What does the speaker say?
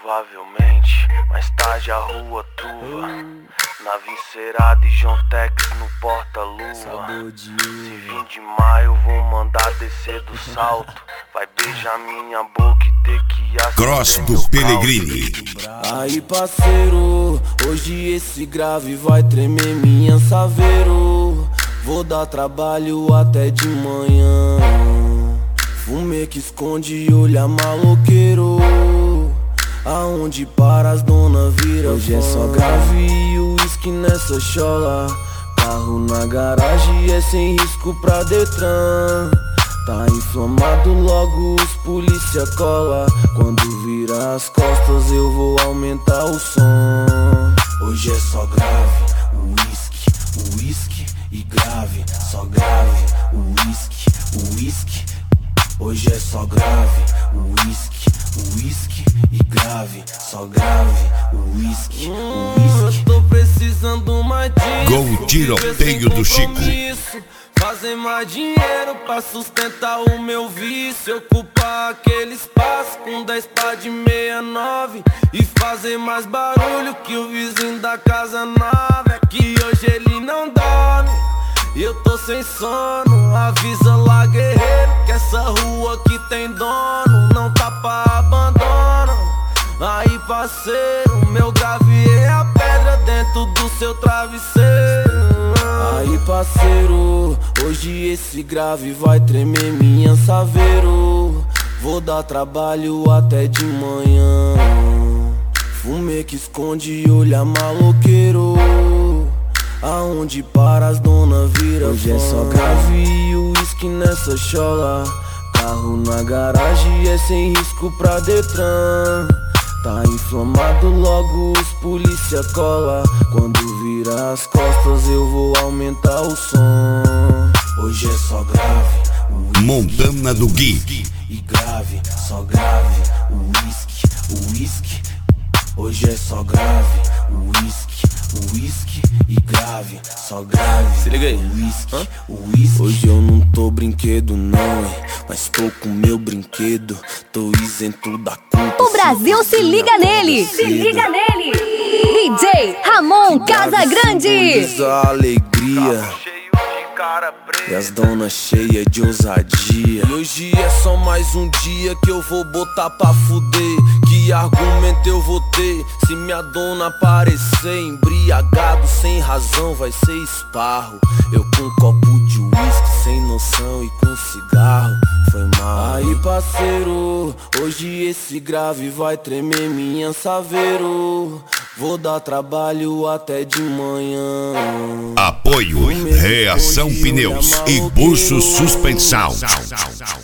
Provavelmente, mais tarde a rua turva, nave encerada e John Tex no porta-luva. Se vir de maio vou mandar descer do salto, vai beijar minha boca e ter que acender Cross do Pellegrini. Aí parceiro, hoje esse grave vai tremer minha saveiro. Vou dar trabalho até de manhã. Fumê que esconde e olha maloqueiro. Aonde para as dona vira hoje é só grave e uísque nessa chola. Carro na garagem é sem risco pra Detran. Tá inflamado, logo os polícia cola. Quando vira as costas eu vou aumentar o som. Hoje é só grave, uísque e grave. Só grave, uísque. Hoje é só grave, uísque e grave. Só grave, uísque. Eu tô precisando mais disso. Gol tiroteio do Chico. Fazer mais dinheiro pra sustentar o meu vício. Ocupar aquele espaço com 10 pá de 69 e fazer mais barulho que o vizinho da casa nova. É que hoje ele não dorme e eu tô sem sono. Avisa lá, guerreiro, que essa rua aqui tem dono. Não tá pra abandono. Aí parceiro, meu grave é a pedra dentro do seu travesseiro. Aí parceiro, hoje esse grave vai tremer minha saveiro. Vou dar trabalho até de manhã. Fumê que esconde e olha maloqueiro. Aonde para as dona vira hoje é só grave e uísque nessa chola. Carro na garagem é sem risco pra Detran. Tá inflamado, logo os polícia cola. Quando vira as costas eu vou aumentar o som. Hoje é só grave, Montana do Gui e grave, só grave, uísque. Hoje é só grave, uísque e grave, só grave. Se liga aí, uísque. Hoje eu não tô brinquedo não, mas tô com meu brinquedo. Tô isento da culpa. O Brasil se liga nele. Se liga nele. DJ Ramon Casagrande. A alegria e as donas cheias de ousadia. E hoje é só mais um dia que eu vou botar pra fuder. Que argumento eu vou ter se minha dona aparecer embriagado sem razão? Vai ser esparro. Eu com um copo de uísque sem noção e com cigarro. Foi mal. Aí parceiro, hoje esse grave vai tremer minha saveiro. Vou dar trabalho até de manhã. Apoio Reação Pneus e Bucho Suspensão.